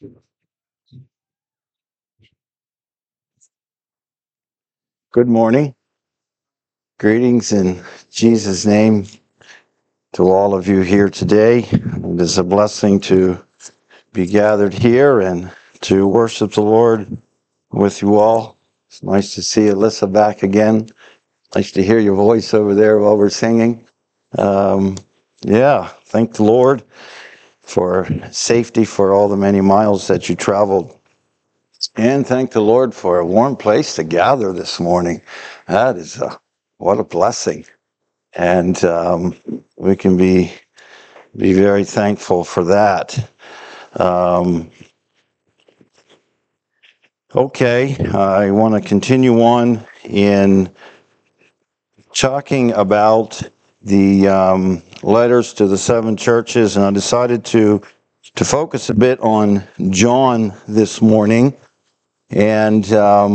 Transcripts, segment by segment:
Good morning. Greetings in Jesus' name to all of you here today. It is a blessing to be gathered here and to worship the Lord with you all. It's nice to see Alyssa back again. Nice to hear your voice over there while we're singing. Um, thank the Lord for safety for all the many miles that you traveled. And thank the Lord for a warm place to gather this morning. That is what a blessing. And we can be very thankful for that. Um, okay, I want to continue on in talking about the letters to the seven churches, and I decided to focus a bit on John this morning. And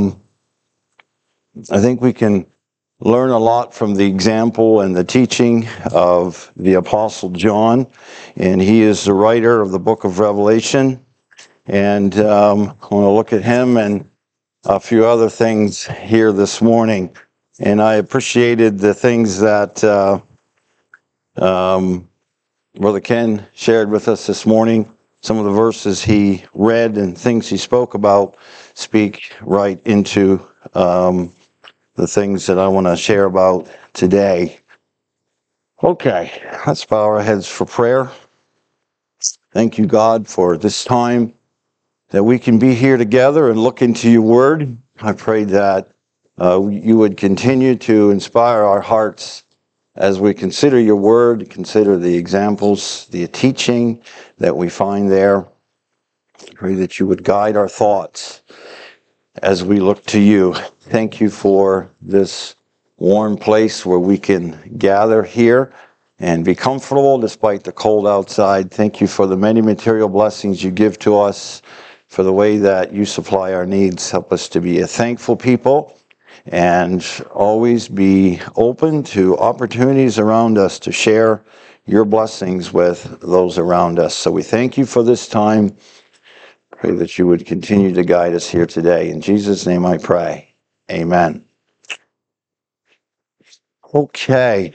I think we can learn a lot from the example and the teaching of the Apostle John, and he is the writer of the book of Revelation. And I want to look at him and a few other things here this morning. And I appreciated the things that Brother Ken shared with us this morning. Some of the verses he read and things he spoke about speak right into the things that I want to share about today. Okay, let's bow our heads for prayer. Thank you, God, for this time that we can be here together and look into your word. I pray that you would continue to inspire our hearts as we consider your word, consider the examples, the teaching that we find there. I pray that you would guide our thoughts as we look to you. Thank you for this warm place where we can gather here and be comfortable despite the cold outside. Thank you for the many material blessings you give to us, for the way that you supply our needs. Help us to be a thankful people and always be open to opportunities around us to share your blessings with those around us. So we thank you for this time. Pray that you would continue to guide us here today. In Jesus' name I pray. Amen. Okay.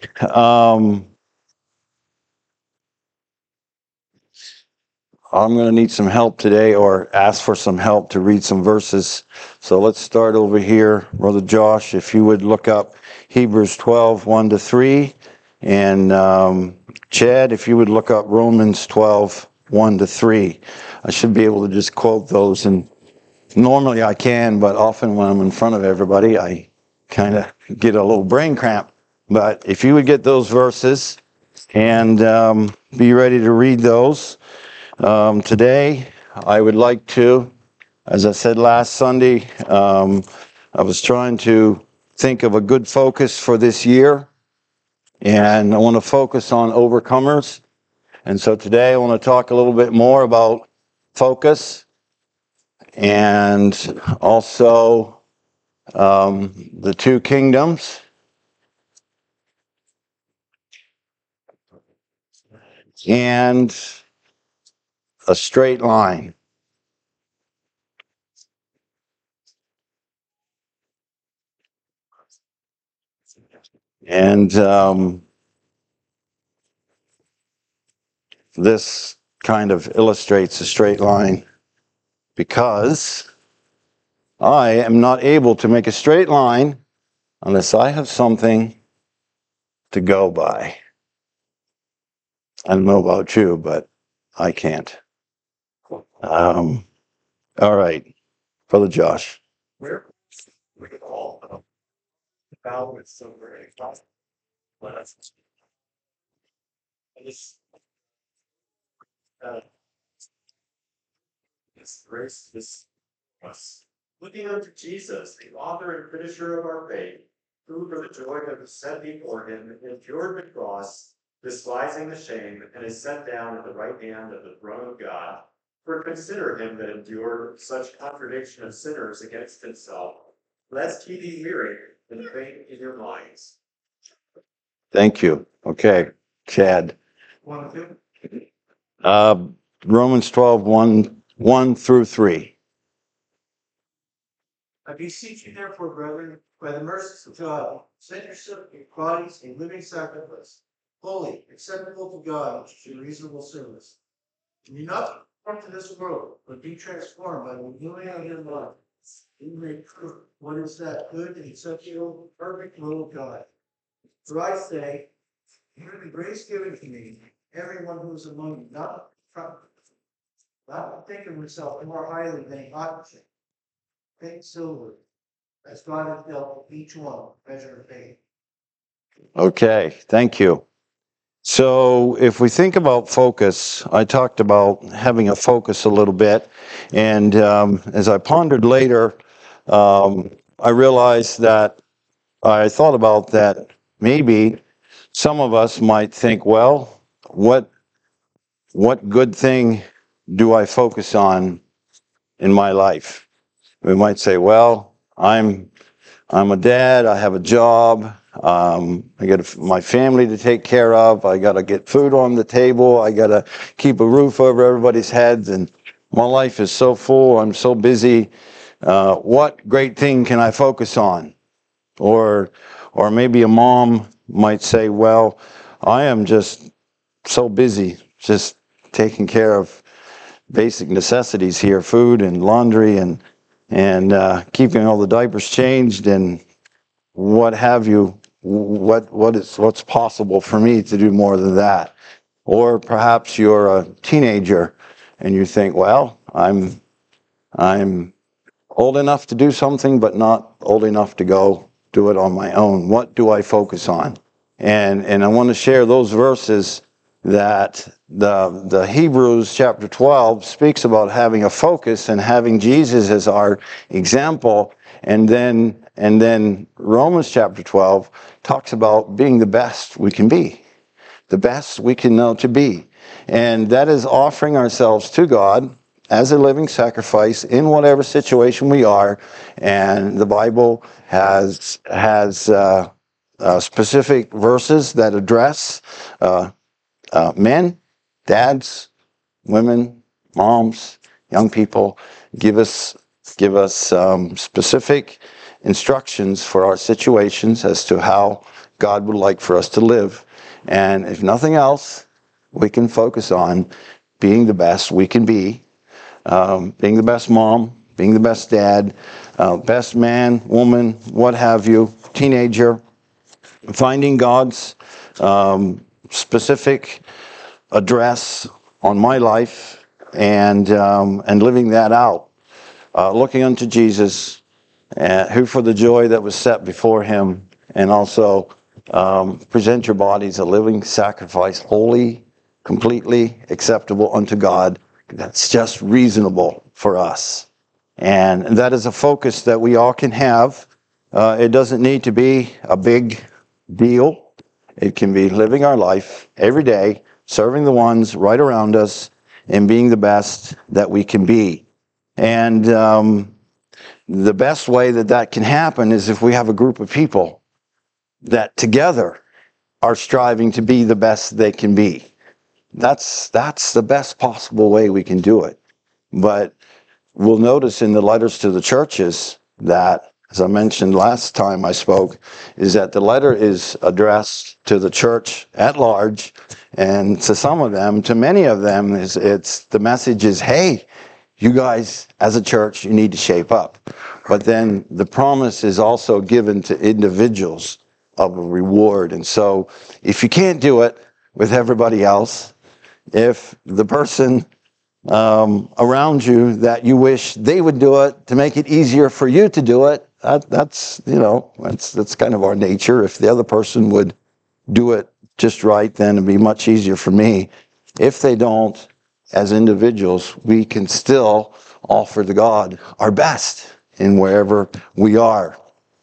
I'm going to need some help today, or ask for some help to read some verses. So let's start over here. Brother Josh, if you would look up Hebrews 12, 1-3. And Chad, if you would look up Romans 12, 1-3. I should be able to just quote those. And normally I can, but often when I'm in front of everybody, I kind of get a little brain cramp. But if you would get those verses and be ready to read those. Today, I would like to, as I said last Sunday, I was trying to think of a good focus for this year, and I want to focus on overcomers. And so today I want to talk a little bit more about focus and also the two kingdoms and a straight line. And this kind of illustrates a straight line because I am not able to make a straight line unless I have something to go by. I don't know about you, but I can't. All right, Brother Josh. Where we all bow with so very blessed. This uh, this grace, this us. Looking unto Jesus, the author and finisher of our faith, who for the joy that was set before him endured the cross, despising the shame, and is set down at the right hand of the throne of God. For consider him that endured such contradiction of sinners against himself, lest he be weary and faint in your minds. Thank you. Okay, Chad. Romans 12, 1 1 through 3. I beseech you, therefore, brethren, by the mercies of God, present your bodies a living sacrifice, holy, acceptable to God, which is your reasonable service. And do not conform to this world, but be transformed by the renewing of your mind. You may prove what is that good and acceptable, perfect will of God. For I say, hear the grace given to me, everyone who is among you, not think of himself more highly than he ought to. Think silver, as God has dealt each one measure of faith. Okay, thank you. So if we think about focus, I talked about having a focus a little bit. And as I pondered later, I realized that I thought about that maybe some of us might think, well, what good thing do I focus on in my life? We might say, well, I'm a dad, I have a job, I got my family to take care of, I got to get food on the table, I got to keep a roof over everybody's heads, and my life is so full, I'm so busy. What great thing can I focus on? Or maybe a mom might say, well, I am just so busy, just taking care of basic necessities here, food and laundry and keeping all the diapers changed and what have you. What's possible for me to do more than that? Or perhaps you're a teenager and you think, well, I'm old enough to do something, but not old enough to go do it on my own. What do I focus on? And I want to share those verses that the Hebrews chapter 12 speaks about having a focus and having Jesus as our example. And then Romans chapter 12 talks about being the best we can be, the best we can know to be. And that is offering ourselves to God as a living sacrifice in whatever situation we are. And the Bible has specific verses that address men, dads, women, moms, young people. Give us specific instructions for our situations as to how God would like for us to live. And if nothing else, we can focus on being the best we can be, being the best mom, being the best dad, best man, woman, what have you, teenager, finding God's specific address on my life and living that out, looking unto Jesus, who for the joy that was set before him, and also present your bodies a living sacrifice, holy, completely acceptable unto God. That's just reasonable for us. And that is a focus that we all can have. It doesn't need to be a big deal. It can be living our life every day, serving the ones right around us, and being the best that we can be. And the best way that can happen is if we have a group of people that together are striving to be the best they can be. That's the best possible way we can do it. But we'll notice in the letters to the churches that, as I mentioned last time I spoke, is that the letter is addressed to the church at large, and to some of them, to many of them, it's the message is, hey, you guys as a church, you need to shape up. But then the promise is also given to individuals of a reward. And so if you can't do it with everybody else, if the person around you that you wish they would do it to make it easier for you to do it, that's kind of our nature. If the other person would do it just right, then it'd be much easier for me. If they don't, as individuals, we can still offer to God our best in wherever we are.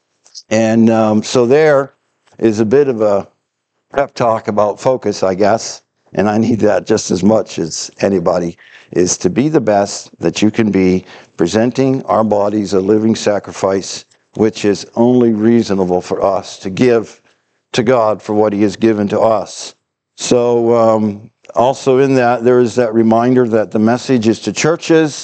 And so there is a bit of a pep talk about focus, I guess, and I need that just as much as anybody, is to be the best that you can be, presenting our bodies a living sacrifice, which is only reasonable for us to give to God for what he has given to us. So also in that, there is that reminder that the message is to churches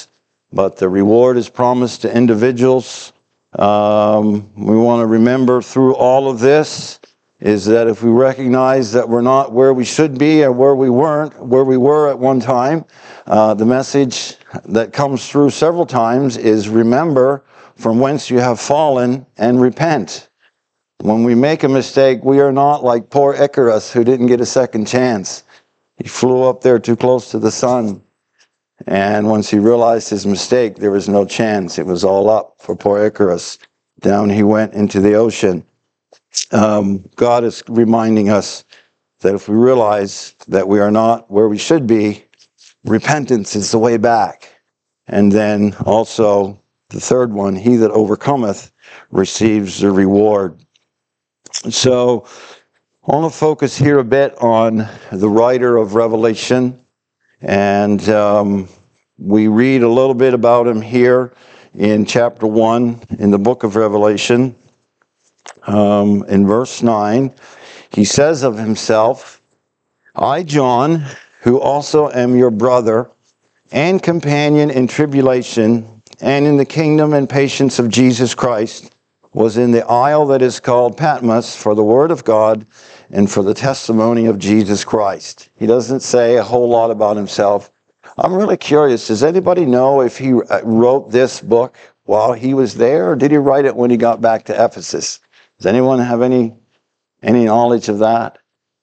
but the reward is promised to individuals. We want to remember through all of this is that if we recognize that we're not where we should be or where we were at one time, the message that comes through several times is remember from whence you have fallen and repent. When we make a mistake, we are not like poor Icarus who didn't get a second chance. He flew up there too close to the sun. And once he realized his mistake, there was no chance. It was all up for poor Icarus. Down he went into the ocean. God is reminding us that if we realize that we are not where we should be, repentance is the way back. And then also the third one, he that overcometh receives the reward. So I want to focus here a bit on the writer of Revelation. And we read a little bit about him here in chapter 1 in the book of Revelation. In verse 9, he says of himself, I, John, who also am your brother and companion in tribulation and in the kingdom and patience of Jesus Christ, was in the isle that is called Patmos for the word of God and for the testimony of Jesus Christ. He doesn't say a whole lot about himself. I'm really curious, does anybody know if he wrote this book while he was there, or did he write it when he got back to Ephesus? Does anyone have any knowledge of that?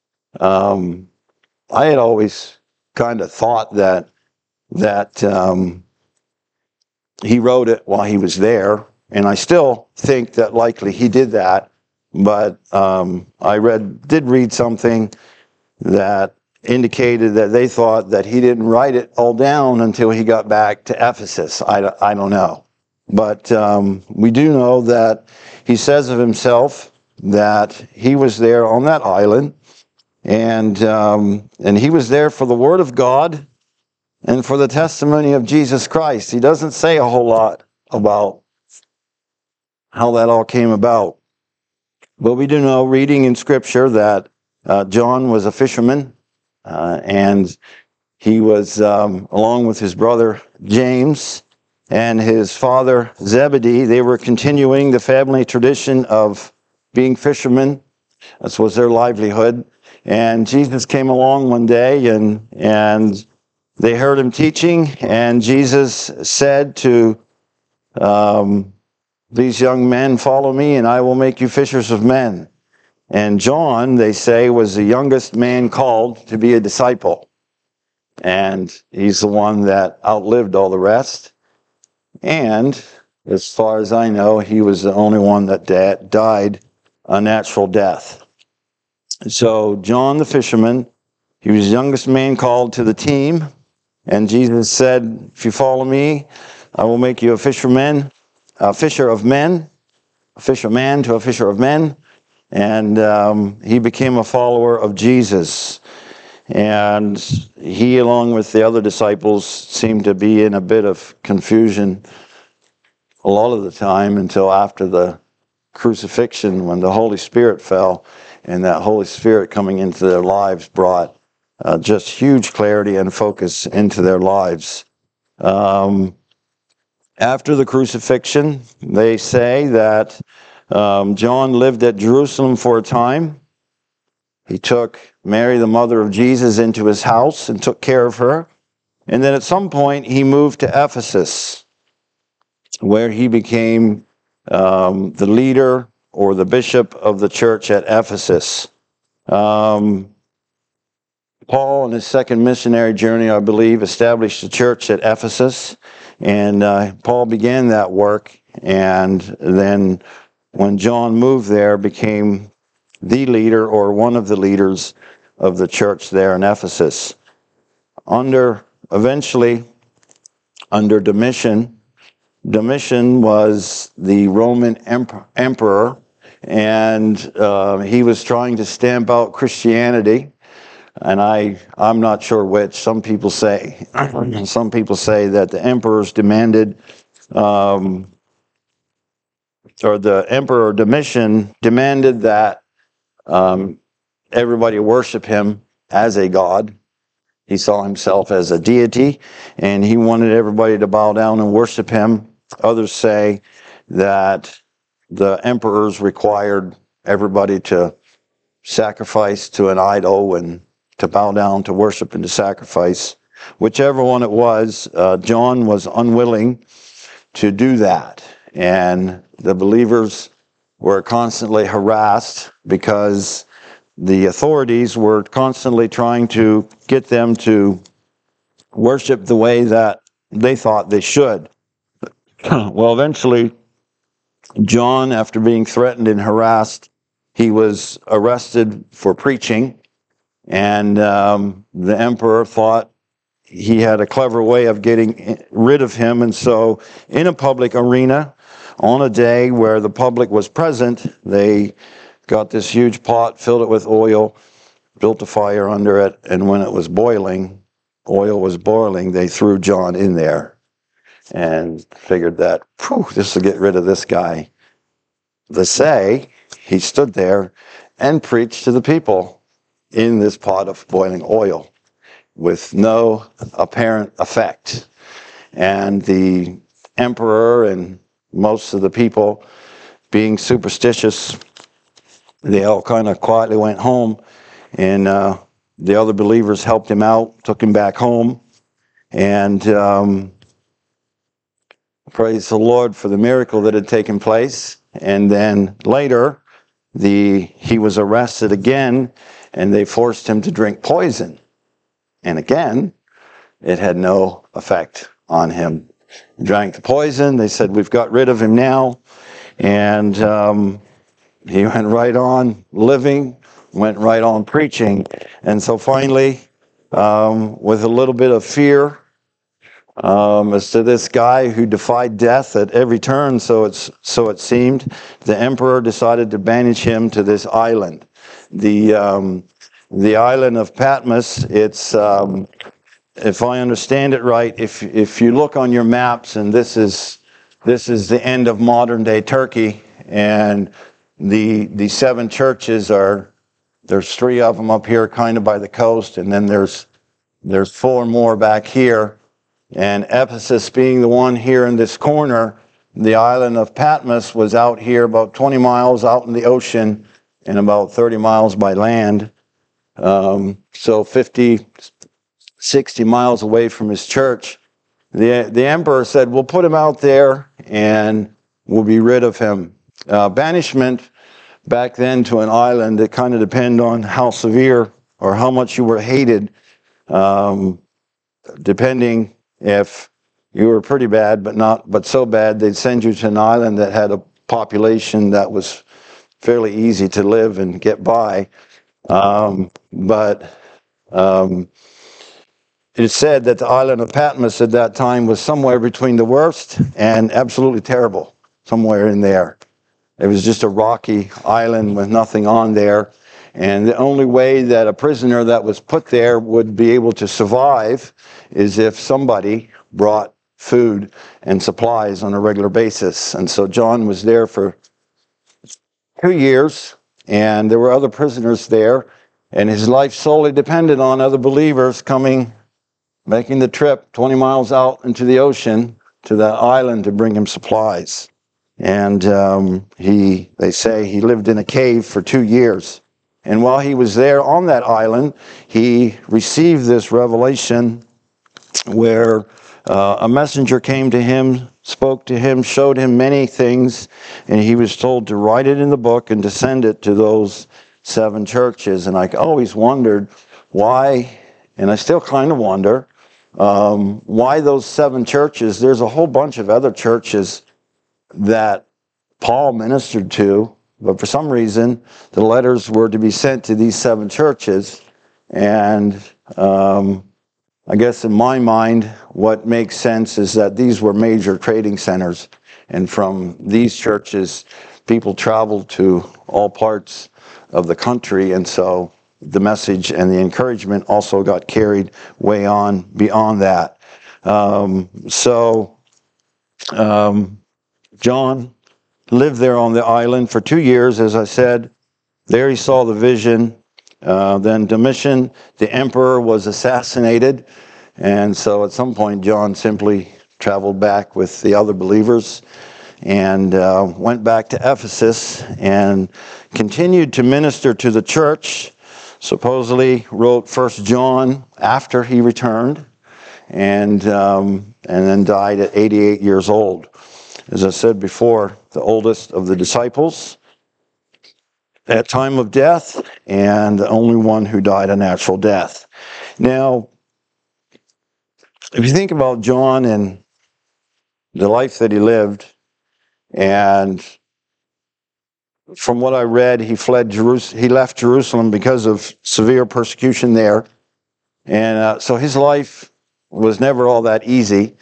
I had always kind of thought that he wrote it while he was there, and I still think that likely he did that. But I did read something that indicated that they thought that he didn't write it all down until he got back to Ephesus. I don't know. But we do know that he says of himself that he was there on that island, and he was there for the word of God and for the testimony of Jesus Christ. He doesn't say a whole lot about how that all came about. But we do know, reading in Scripture, that John was a fisherman, and he was, along with his brother James and his father Zebedee, they were continuing the family tradition of being fishermen. This was their livelihood. And Jesus came along one day, and they heard him teaching, and Jesus said to these young men, follow me, and I will make you fishers of men. And John, they say, was the youngest man called to be a disciple. And he's the one that outlived all the rest. And as far as I know, he was the only one that died a natural death. So John the fisherman, he was the youngest man called to the team. And Jesus said, if you follow me, I will make you a fisherman, a fisher of men, a fisherman to a fisher of men. And he became a follower of Jesus. And he, along with the other disciples, seemed to be in a bit of confusion a lot of the time until after the crucifixion, when the Holy Spirit fell, and that Holy Spirit coming into their lives brought just huge clarity and focus into their lives. After the crucifixion, they say that John lived at Jerusalem for a time. He took Mary, the mother of Jesus, into his house and took care of her. And then at some point, he moved to Ephesus, where he became the leader or the bishop of the church at Ephesus. Paul, on his second missionary journey, I believe, established a church at Ephesus. And Paul began that work. And then when John moved there, became the leader or one of the leaders of the church there in Ephesus. Eventually, under Domitian. Domitian was the Roman emperor, and he was trying to stamp out Christianity. And I'm not sure which. Some people say that the emperors demanded, or the emperor Domitian demanded that everybody worship him as a god. He saw himself as a deity, and he wanted everybody to bow down and worship him. Others say that the emperors required everybody to sacrifice to an idol and to bow down to worship and to sacrifice. Whichever one it was, John was unwilling to do that. And the believers were constantly harassed because the authorities were constantly trying to get them to worship the way that they thought they should. Well, eventually, John, after being threatened and harassed, he was arrested for preaching, and the emperor thought he had a clever way of getting rid of him. And so in a public arena, on a day where the public was present, they got this huge pot, filled it with oil, built a fire under it, and when it was boiling, oil was boiling, they threw John in there and figured that, this will get rid of this guy. They say he stood there and preached to the people in this pot of boiling oil with no apparent effect. And the emperor and most of the people, being superstitious, they all kind of quietly went home, and the other believers helped him out, took him back home, and praise the Lord for the miracle that had taken place. And then later, he was arrested again, and they forced him to drink poison. And again, it had no effect on him. He drank the poison. They said, we've got rid of him now. And he went right on living, went right on preaching. And so finally, with a little bit of fear as to this guy who defied death at every turn, so it seemed, the emperor decided to banish him to this island. The island of Patmos, it's, if I understand it right, if you look on your maps, and this is the end of modern day Turkey, and the 7 churches there's 3 of them up here kind of by the coast, and then there's 4 more back here, and Ephesus being the one here in this corner, the island of Patmos was out here about 20 miles out in the ocean and about 30 miles by land. So 50, 60 miles away from his church. The emperor said, we'll put him out there and we'll be rid of him. Banishment back then to an island, it kind of depended on how severe or how much you were hated. Depending if you were pretty bad, but so bad, they'd send you to an island that had a population that was fairly easy to live and get by. But it said that the island of Patmos at that time was somewhere between the worst and absolutely terrible, somewhere in there. It was just a rocky island with nothing on there. And the only way that a prisoner that was put there would be able to survive is if somebody brought food and supplies on a regular basis. And so John was there for 2 years, and there were other prisoners there, and his life solely depended on other believers making the trip 20 miles out into the ocean to that island to bring him supplies. And they say he lived in a cave for 2 years. And while he was there on that island, he received this revelation where a messenger came to him, spoke to him, showed him many things, and he was told to write it in the book and to send it to those 7 churches. And I always wondered why, and I still kind of wonder, why those 7 churches. There's a whole bunch of other churches that Paul ministered to, but for some reason, the letters were to be sent to these 7 churches. And I guess in my mind, what makes sense is that these were major trading centers. And from these churches, people traveled to all parts of the country. And so the message and the encouragement also got carried way on beyond that. John lived there on the island for 2 years, as I said. There he saw the vision Then Domitian, the emperor, was assassinated. And so at some point, John simply traveled back with the other believers and went back to Ephesus and continued to minister to the church. Supposedly wrote First John after he returned, and then died at 88 years old. As I said before, the oldest of the disciples at time of death, and the only one who died a natural death. Now, if you think about John and the life that he lived, and from what I read, he left Jerusalem because of severe persecution there. And so his life was never all that easy.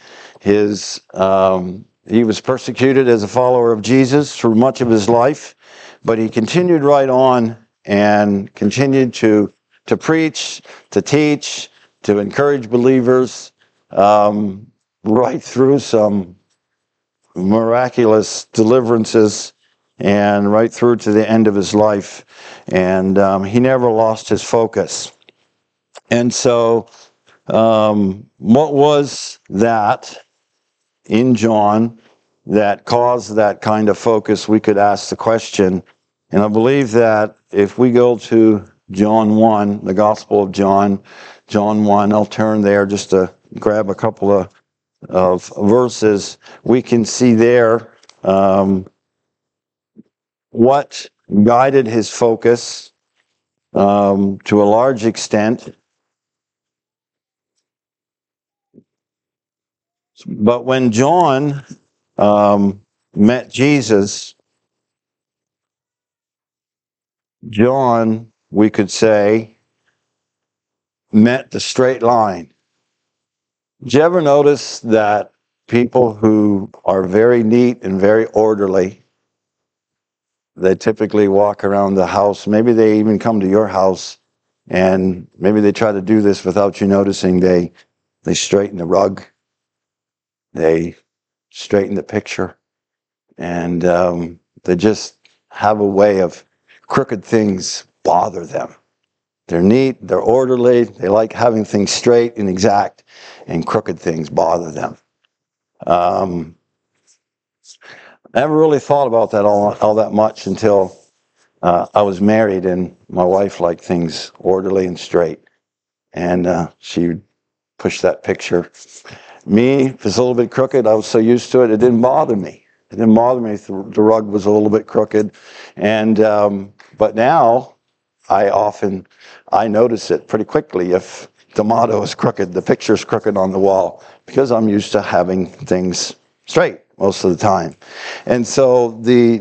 He was persecuted as a follower of Jesus through much of his life, but he continued right on and continued to preach, to teach, to encourage believers, right through some miraculous deliverances and right through to the end of his life. And he never lost his focus. And so what was that in John that caused that kind of focus? We could ask the question. And I believe that if we go to John 1, the Gospel of John 1, I'll turn there just to grab a couple of verses. We can see there what guided his focus to a large extent. But when John met Jesus, John, we could say, met the straight line. Did you ever notice that people who are very neat and very orderly, they typically walk around the house, maybe they even come to your house, and maybe they try to do this without you noticing, they straighten the rug, they straighten the picture, and they just have a way of crooked things bother them. They're neat, they're orderly, they like having things straight and exact, and crooked things bother them. I never really thought about that all that much until I was married, and my wife liked things orderly and straight, and she would push that picture. Me, if it's a little bit crooked, I was so used to it, it didn't bother me. It didn't bother me if the rug was a little bit crooked. And but now, I notice it pretty quickly if the motto is crooked, the picture's crooked on the wall, because I'm used to having things straight most of the time. And so the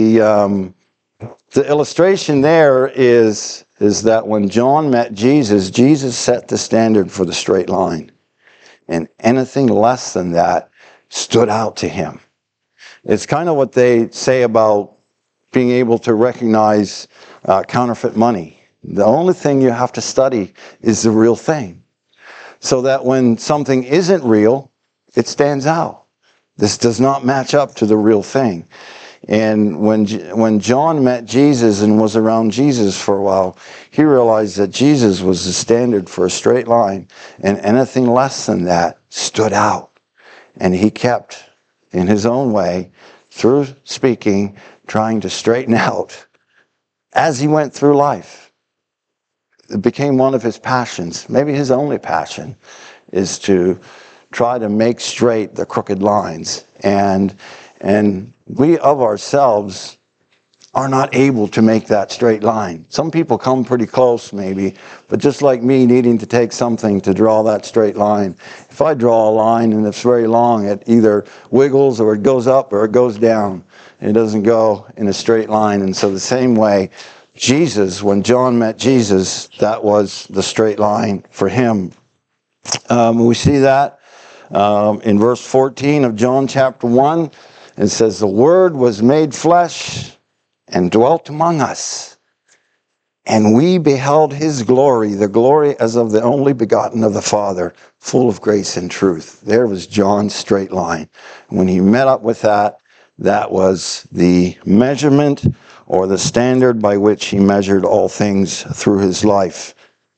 illustration there is that when John met Jesus, Jesus set the standard for the straight line. And anything less than that stood out to him. It's kind of what they say about being able to recognize counterfeit money. The only thing you have to study is the real thing, so that when something isn't real, it stands out. This does not match up to the real thing. And when John met Jesus and was around Jesus for a while, he realized that Jesus was the standard for a straight line, and anything less than that stood out. And he kept, in his own way, through speaking, trying to straighten out as he went through life. It became one of his passions, maybe his only passion, is to try to make straight the crooked lines. And we of ourselves are not able to make that straight line. Some people come pretty close maybe, but just like me needing to take something to draw that straight line, if I draw a line and it's very long, it either wiggles or it goes up or it goes down. It doesn't go in a straight line. And so the same way, Jesus, when John met Jesus, that was the straight line for him. We see that in verse 14 of John chapter 1. It says, the Word was made flesh and dwelt among us, and we beheld his glory, the glory as of the only begotten of the Father, full of grace and truth. There was John's straight line. When he met up with that, That was the measurement or the standard by which he measured all things through his life.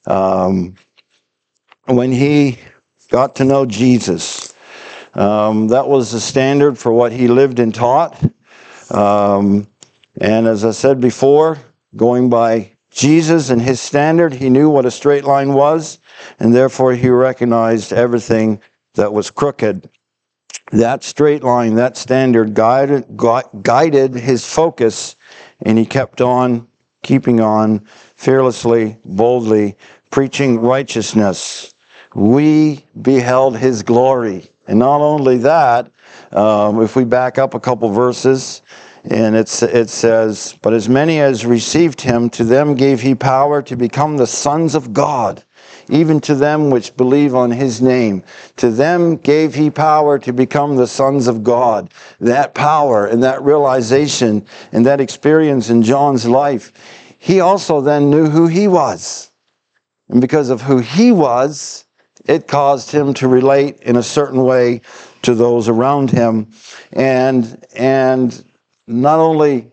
When he got to know Jesus, that was the standard for what he lived and taught. And as I said before, going by Jesus and his standard, he knew what a straight line was, and therefore he recognized everything that was crooked. That straight line, that standard guided his focus, and he kept on, keeping on, fearlessly, boldly, preaching righteousness. We beheld his glory. And not only that, if we back up a couple verses, and it says, but as many as received him, to them gave he power to become the sons of God, even to them which believe on his name. To them gave he power to become the sons of God. That power and that realization and that experience in John's life, he also then knew who he was. And because of who he was, it caused him to relate in a certain way to those around him. And not only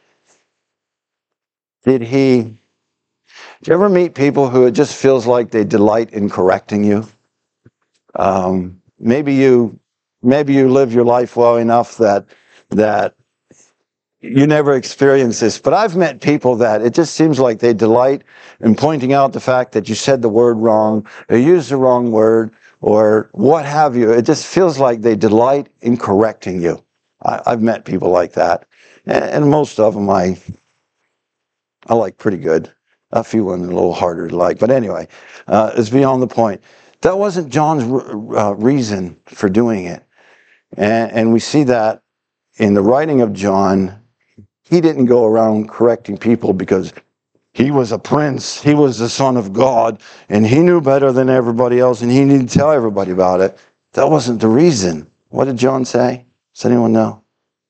did he... Do you ever meet people who it just feels like they delight in correcting you? Maybe you live your life well enough that you never experience this. But I've met people that it just seems like they delight in pointing out the fact that you said the word wrong, or used the wrong word, or what have you. It just feels like they delight in correcting you. I've met people like that, and most of them I like pretty good. A few ones are a little harder to like, but anyway, it's beyond the point. That wasn't John's reason for doing it, and we see that in the writing of John. He didn't go around correcting people because he was a prince, he was the son of God, and he knew better than everybody else, and he needed to tell everybody about it. That wasn't the reason. What did John say? Does anyone know?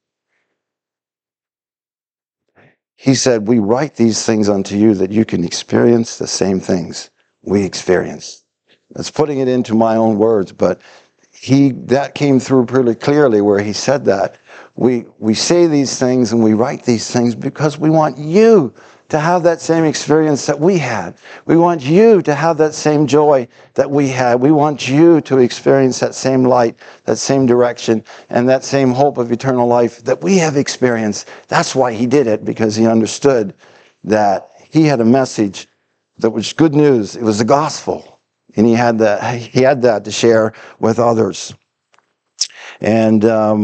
He said, we write these things unto you that you can experience the same things we experience. That's putting it into my own words, but that came through pretty clearly where he said that. We say these things and we write these things because we want you to have that same experience that we had. We want you to have that same joy that we had. We want you to experience that same light, that same direction, and that same hope of eternal life that we have experienced. That's why he did it, because he understood that he had a message that was good news. It was the gospel, and he had that to share with others. And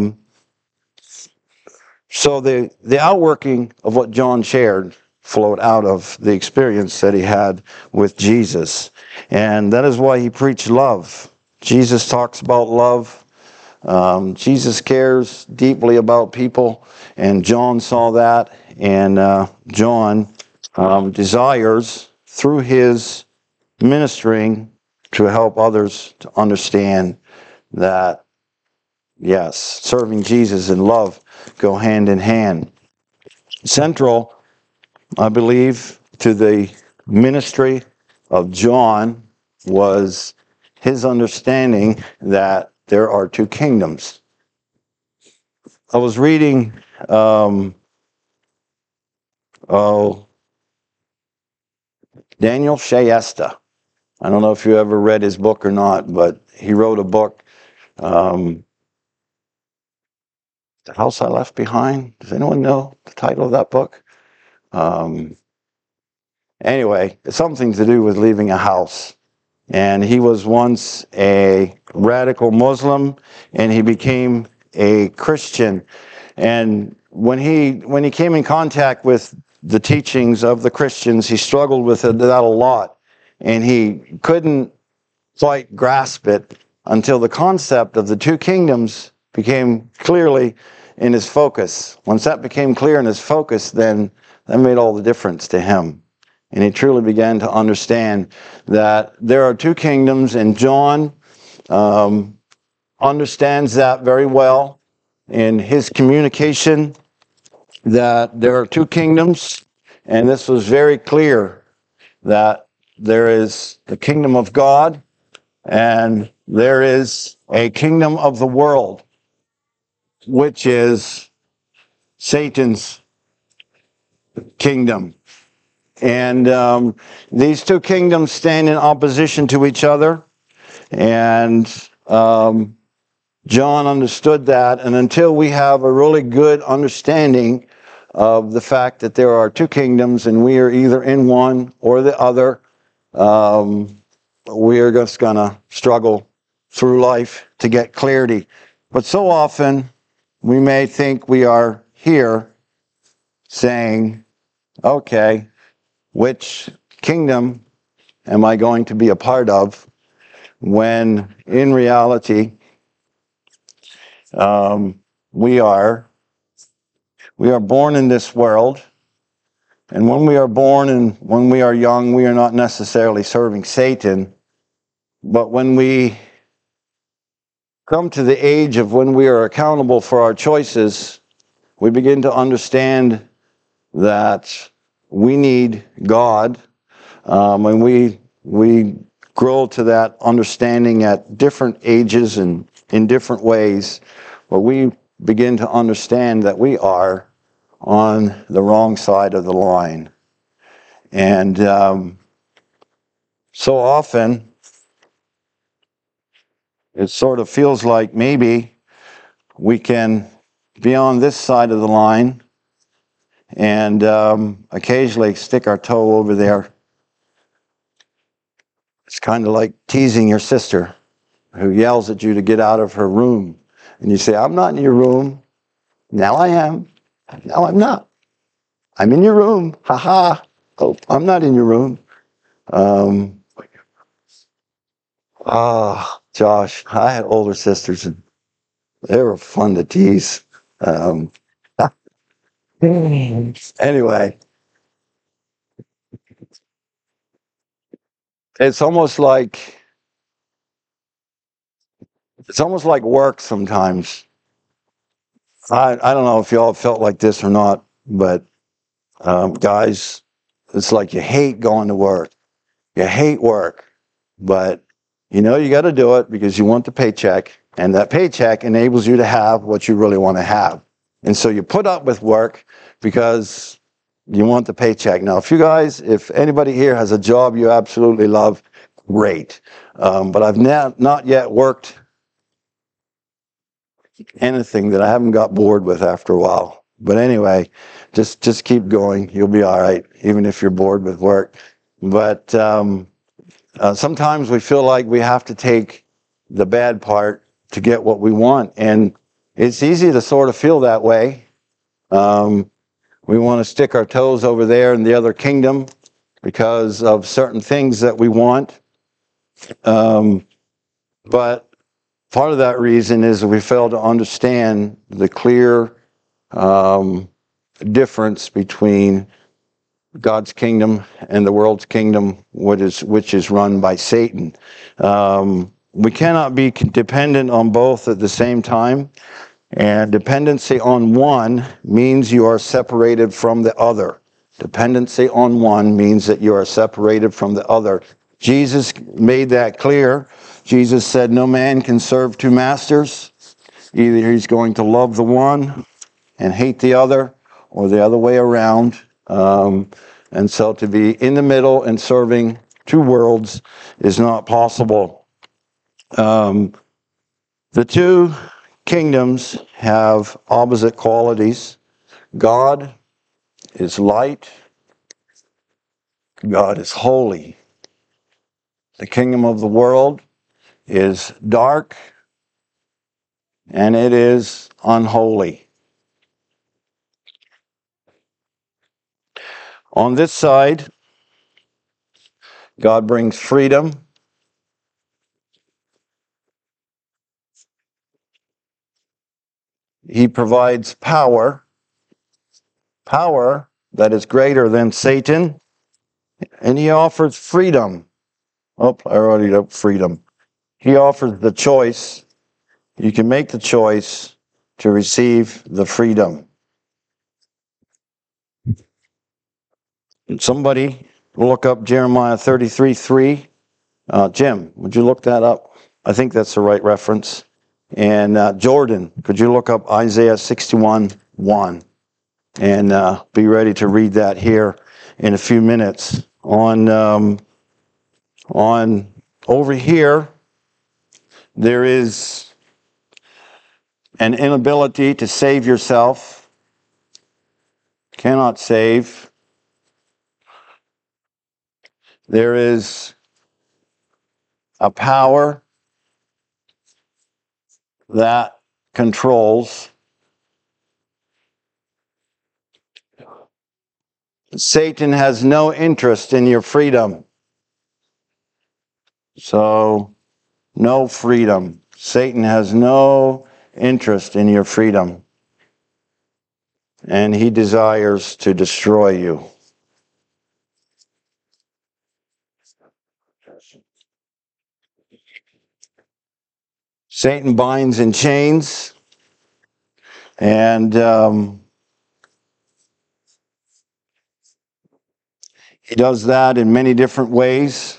so the outworking of what John shared flowed out of the experience that he had with Jesus. And that is why he preached love. Jesus talks about love. Jesus cares deeply about people, and John saw that. And John desires, through his ministering, to help others to understand that, yes, serving Jesus and love go hand in hand. Central, I believe, to the ministry of John was his understanding that there are two kingdoms. I was reading, Daniel Sciesta. I don't know if you ever read his book or not, but he wrote a book, The House I Left Behind. Does anyone know the title of that book? Anyway, it's something to do with leaving a house. And he was once a radical Muslim, and he became a Christian. And when he came in contact with the teachings of the Christians, he struggled with that a lot. And he couldn't quite grasp it until the concept of the two kingdoms became clearly in his focus. Once that became clear in his focus, then that made all the difference to him. And he truly began to understand that there are two kingdoms, and John understands that very well in his communication, that there are two kingdoms, and this was very clear, that there is the kingdom of God and there is a kingdom of the world, which is Satan's kingdom. And these two kingdoms stand in opposition to each other. And John understood that. And until we have a really good understanding of the fact that there are two kingdoms and we are either in one or the other, we are just going to struggle through life to get clarity. But so often we may think we are here saying, okay, which kingdom am I going to be a part of? When in reality, we are born in this world. And when we are born and when we are young, we are not necessarily serving Satan. But when we come to the age of when we are accountable for our choices, we begin to understand that we need God. And we grow to that understanding at different ages and in different ways. But we begin to understand that we are on the wrong side of the line. And so often, it sort of feels like maybe we can be on this side of the line and occasionally stick our toe over there. It's kind of like teasing your sister who yells at you to get out of her room. And you say, I'm not in your room. Now I am. Now I'm not. I'm in your room. Ha ha. Oh, I'm not in your room. Josh, I had older sisters and they were fun to tease. Anyway, it's almost like work sometimes. I don't know if y'all felt like this or not, but guys, it's like you hate going to work. You hate work, but you know you got to do it because you want the paycheck, and that paycheck enables you to have what you really want to have. And so you put up with work because you want the paycheck. Now, if anybody here has a job you absolutely love, great. But I've not yet worked anything that I haven't got bored with after a while. But anyway, just keep going. You'll be all right, even if you're bored with work. But sometimes we feel like we have to take the bad part to get what we want. And it's easy to sort of feel that way. We want to stick our toes over there in the other kingdom because of certain things that we want. But part of that reason is that we fail to understand the clear difference between God's kingdom and the world's kingdom, which is run by Satan. We cannot be dependent on both at the same time. And dependency on one means you are separated from the other. Dependency on one means that you are separated from the other. Jesus made that clear. Jesus said, no man can serve two masters. Either he's going to love the one and hate the other, or the other way around. And so to be in the middle and serving two worlds is not possible. The two kingdoms have opposite qualities. God is light. God is holy. The kingdom of the world is dark, and it is unholy. On this side, God brings freedom. He provides power that is greater than Satan, and he offers freedom. Oh, I already got freedom. He offers the choice. You can make the choice to receive the freedom. Somebody look up Jeremiah 33:3. Jim, would you look that up? I think that's the right reference. And Jordan, could you look up Isaiah 61:1? and be ready to read that here in a few minutes. On over here, there is an inability to save yourself. Cannot save. There is a power that controls. Satan has no interest in your freedom. So, no freedom. Satan has no interest in your freedom. And he desires to destroy you. Satan binds and chains. And he does that in many different ways.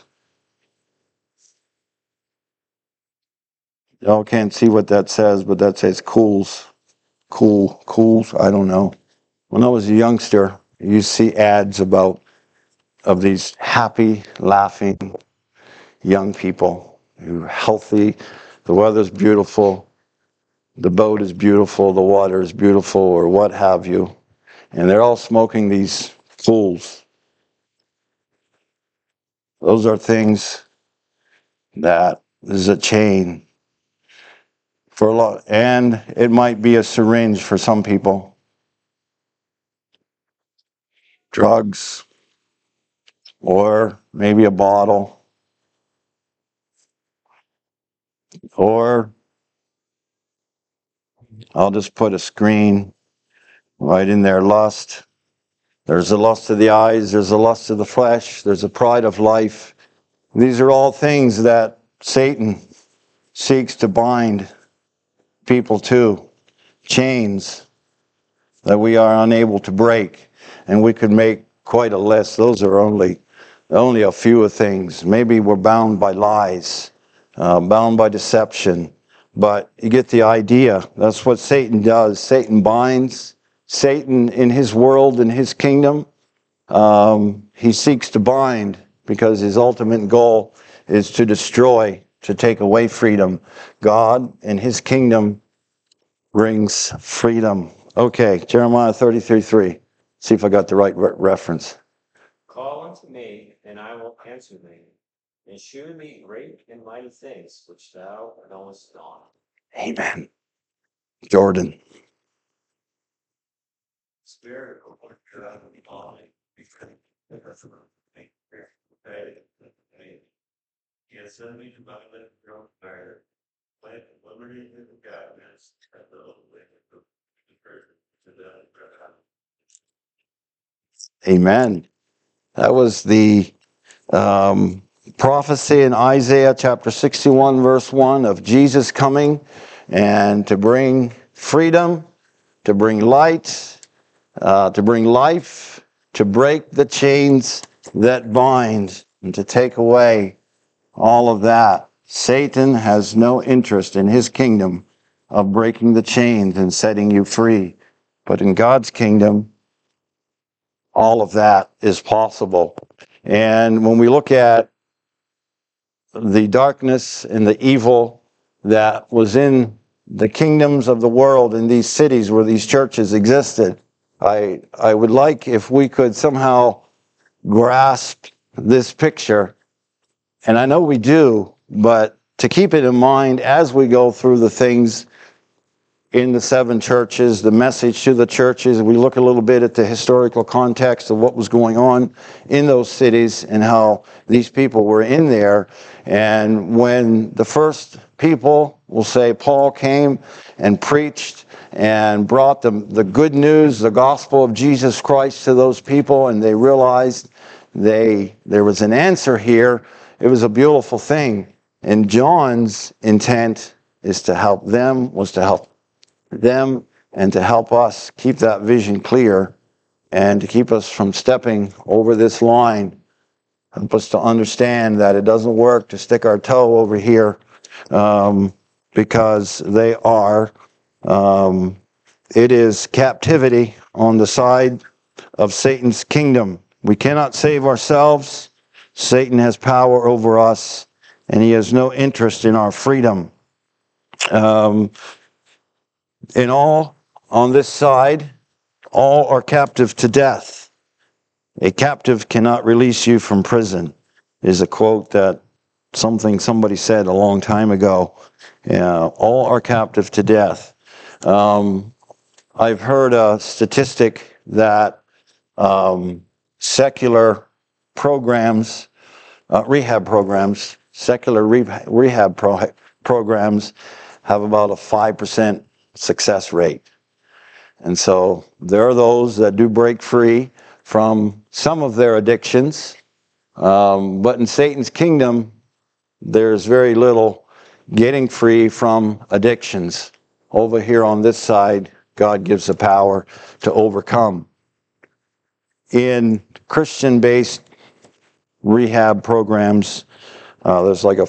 Y'all can't see what that says, but that says cools. Cools, I don't know. When I was a youngster, you see ads of these happy, laughing young people who are healthy. The weather's beautiful. The boat is beautiful. The water is beautiful, or what have you. And they're all smoking these cools. Those are things that is a chain for a lot, and it might be a syringe for some people. Drugs, or maybe a bottle, or I'll just put a screen right in there. Lust. There's the lust of the eyes, there's the lust of the flesh, there's the pride of life. These are all things that Satan seeks to bind people to. Chains that we are unable to break. And we could make quite a list. Those are only a few of things. Maybe we're bound by lies, bound by deception. But you get the idea. That's what Satan does. Satan binds. Satan in his world, in his kingdom, he seeks to bind because his ultimate goal is to destroy, to take away freedom. God in his kingdom brings freedom. Okay, Jeremiah 33:3. See if I got the right reference. Call unto me, and I will answer thee, and shew thee great and mighty things which thou knowest not. Amen. Jordan. Spirit of Lord God of the Almighty, be friendly with us about the prayer. He has sent me to my lips from fire, plant liberty in the godliness, and the way of the person to them. Amen. That was the prophecy in Isaiah chapter 61, verse 1 of Jesus coming and to bring freedom, to bring light, to bring life, to break the chains that bind, and to take away all of that. Satan has no interest in his kingdom of breaking the chains and setting you free. But in God's kingdom, all of that is possible. And when we look at the darkness and the evil that was in the kingdoms of the world, in these cities where these churches existed, I would like if we could somehow grasp this picture. And I know we do, but to keep it in mind as we go through the things in the seven churches, the message to the churches, we look a little bit at the historical context of what was going on in those cities and how these people were in there. And when the first people, we'll say Paul came and preached and brought them the good news, the gospel of Jesus Christ to those people, and they realized there was an answer here. It was a beautiful thing. And John's intent is to help them, was to help them and to help us keep that vision clear and to keep us from stepping over this line. Help us to understand that it doesn't work to stick our toe over here because they are it is captivity on the side of Satan's kingdom. We cannot save ourselves. Satan has power over us, and he has no interest in our freedom. In all, on this side, all are captive to death. A captive cannot release you from prison, is a quote that somebody said a long time ago. All are captive to death. I've heard a statistic that secular programs, rehab programs, programs have about a 5% success rate. And so there are those that do break free from some of their addictions, but in Satan's kingdom, there's very little getting free from addictions. Over here on this side, God gives the power to overcome. In Christian-based rehab programs, there's like a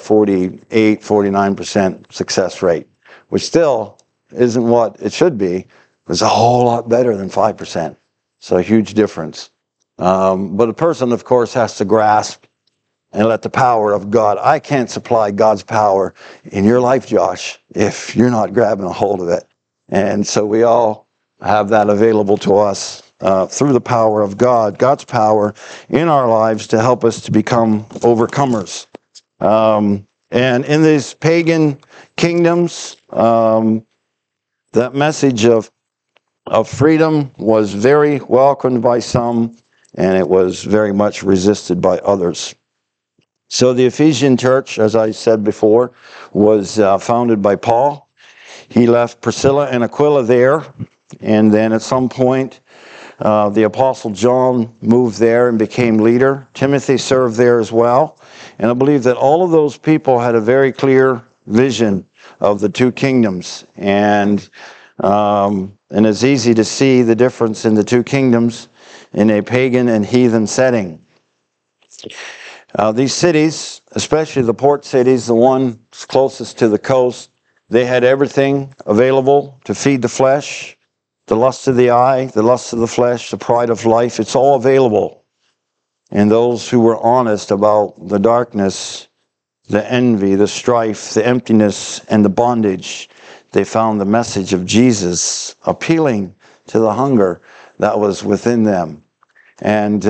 49% success rate, which still isn't what it should be. It's a whole lot better than 5%. So a huge difference. But a person, of course, has to grasp and let the power of God. I can't supply God's power in your life, Josh, if you're not grabbing a hold of it. And so we all have that available to us through the power of God, God's power in our lives to help us to become overcomers. And in these pagan kingdoms, that message of freedom was very welcomed by some, and it was very much resisted by others. So the Ephesian church, as I said before, was founded by Paul. He left Priscilla and Aquila there, and then at some point, the Apostle John moved there and became leader. Timothy served there as well. And I believe that all of those people had a very clear vision of the two kingdoms. And it's easy to see the difference in the two kingdoms in a pagan and heathen setting. These cities, especially the port cities, the ones closest to the coast, they had everything available to feed the flesh, the lust of the eye, the lust of the flesh, the pride of life. It's all available. And those who were honest about the darkness, the envy, the strife, the emptiness, and the bondage, they found the message of Jesus appealing to the hunger that was within them. And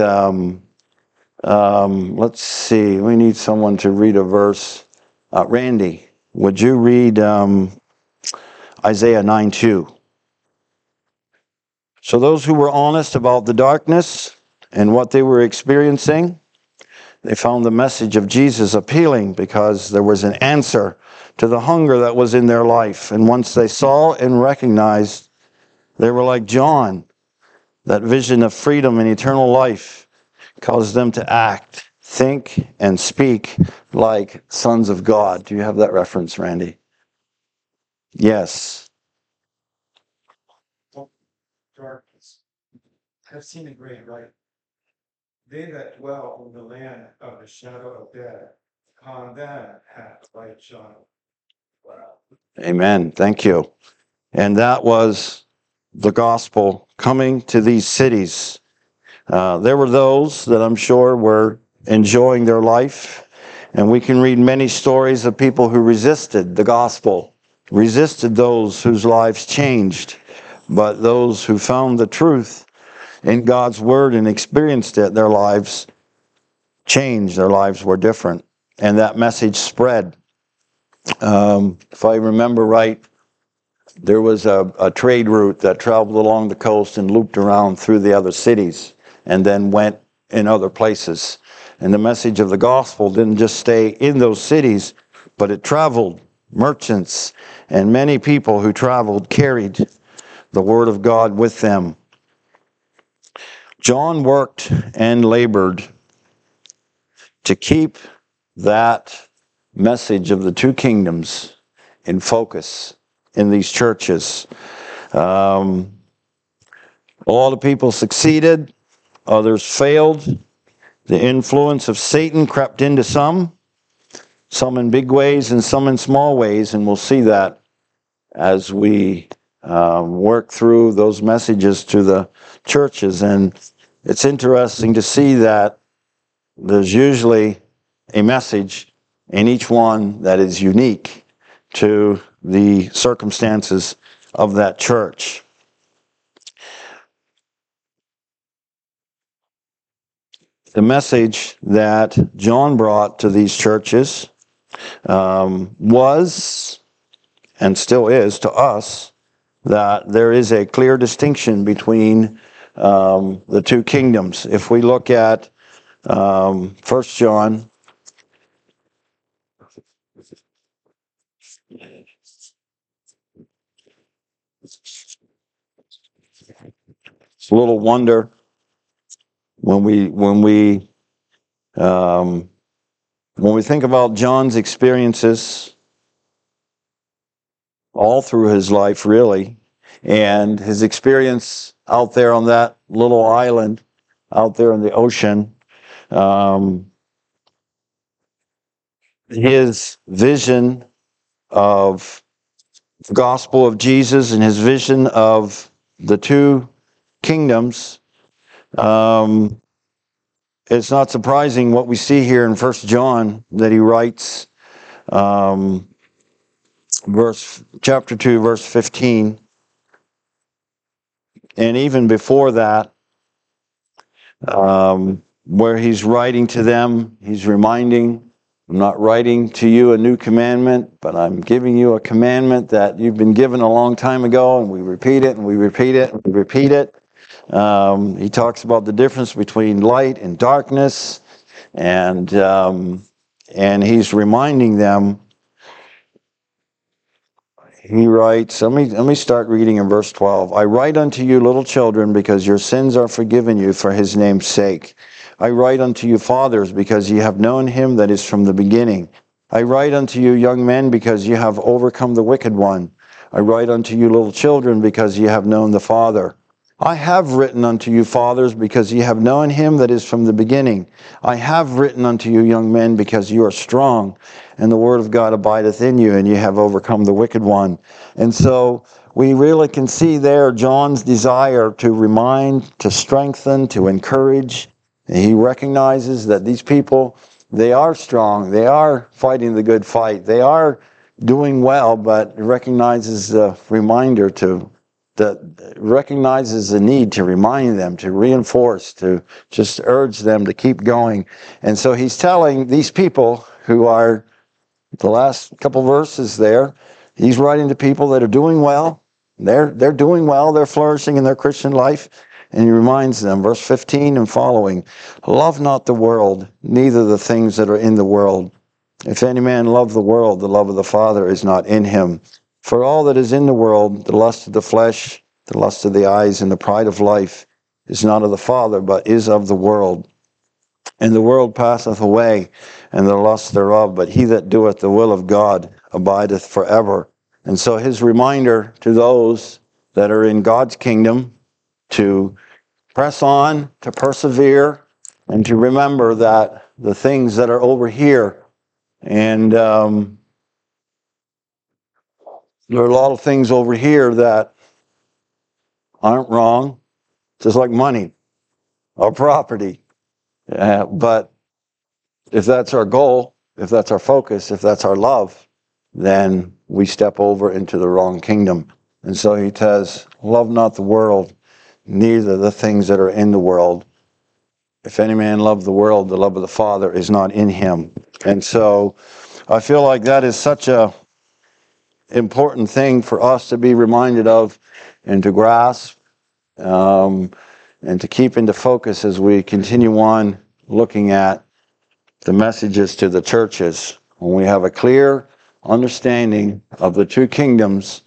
let's see, we need someone to read a verse. Randy, would you read Isaiah 9:2? So those who were honest about the darkness and what they were experiencing, they found the message of Jesus appealing because there was an answer to the hunger that was in their life. And once they saw and recognized, they were like John. That vision of freedom and eternal life caused them to act, think, and speak like sons of God. Do you have that reference, Randy? Yes. Darkness have seen a great light. They that dwell in the land of the shadow of death, on them hath light shone. Wow. Amen. Thank you. And that was the gospel coming to these cities. There were those that I'm sure were enjoying their life, and we can read many stories of people who resisted the gospel, resisted those whose lives changed, but those who found the truth in God's word and experienced it, their lives changed, their lives were different, and that message spread. If I remember right, there was a trade route that traveled along the coast and looped around through the other cities and then went in other places. And the message of the gospel didn't just stay in those cities, but it traveled. Merchants and many people who traveled carried the word of God with them. John worked and labored to keep that message of the two kingdoms in focus in these churches. A lot of people succeeded, others failed. The influence of Satan crept into some in big ways and some in small ways, and we'll see that as we work through those messages to the churches. And it's interesting to see that there's usually a message in each one that is unique to the circumstances of that church. The message that John brought to these churches was, and still is to us, that there is a clear distinction between the two kingdoms. If we look at 1 John, it's a little wonder when we think about John's experiences all through his life, really, and his experience out there on that little island out there in the ocean, his vision of the gospel of Jesus and his vision of the two kingdoms, it's not surprising what we see here in 1 John that he writes, chapter 2, verse 15. And even before that, where he's writing to them, he's reminding, I'm not writing to you a new commandment, but I'm giving you a commandment that you've been given a long time ago, and we repeat it, and we repeat it, and we repeat it. He talks about the difference between light and darkness, and he's reminding them. He writes, let me start reading in verse 12. I write unto you, little children, because your sins are forgiven you for his name's sake. I write unto you, fathers, because ye have known him that is from the beginning. I write unto you, young men, because ye have overcome the wicked one. I write unto you, little children, because ye have known the Father. I have written unto you, fathers, because ye have known him that is from the beginning. I have written unto you, young men, because you are strong, and the word of God abideth in you, and ye have overcome the wicked one. And so we really can see there John's desire to remind, to strengthen, to encourage. He recognizes that these people, they are strong, they are fighting the good fight, they are doing well, but recognizes the reminder that recognizes the need to remind them, to reinforce, to just urge them to keep going. And so he's telling these people who are, the last couple verses there, he's writing to people that are doing well. They're doing well, they're flourishing in their Christian life. And he reminds them, verse 15 and following, love not the world, neither the things that are in the world. If any man love the world, the love of the Father is not in him. For all that is in the world, the lust of the flesh, the lust of the eyes, and the pride of life, is not of the Father, but is of the world. And the world passeth away, and the lust thereof, but he that doeth the will of God abideth forever. And so his reminder to those that are in God's kingdom to press on, to persevere, and to remember that the things that are over here, and there are a lot of things over here that aren't wrong, just like money or property. But if that's our goal, if that's our focus, if that's our love, then we step over into the wrong kingdom. And so he says, love not the world, neither the things that are in the world. If any man love the world, the love of the Father is not in him. And so I feel like that is such a important thing for us to be reminded of and to grasp and to keep into focus as we continue on looking at the messages to the churches. When we have a clear understanding of the two kingdoms,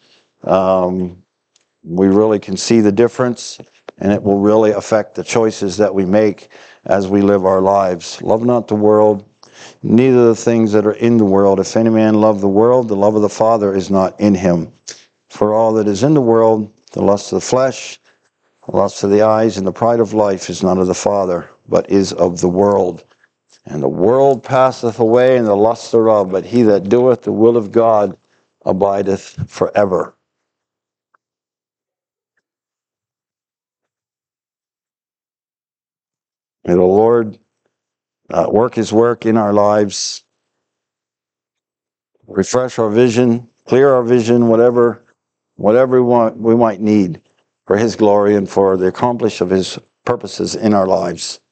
we really can see the difference, and it will really affect the choices that we make as we live our lives. Love not the world, neither the things that are in the world. If any man love the world, the love of the Father is not in him. For all that is in the world, the lust of the flesh, the lust of the eyes, and the pride of life is not of the Father, but is of the world. And the world passeth away, and the lust thereof, but he that doeth the will of God abideth forever. May the Lord work his work in our lives, refresh our vision, clear our vision, whatever we might need for his glory and for the accomplish of his purposes in our lives.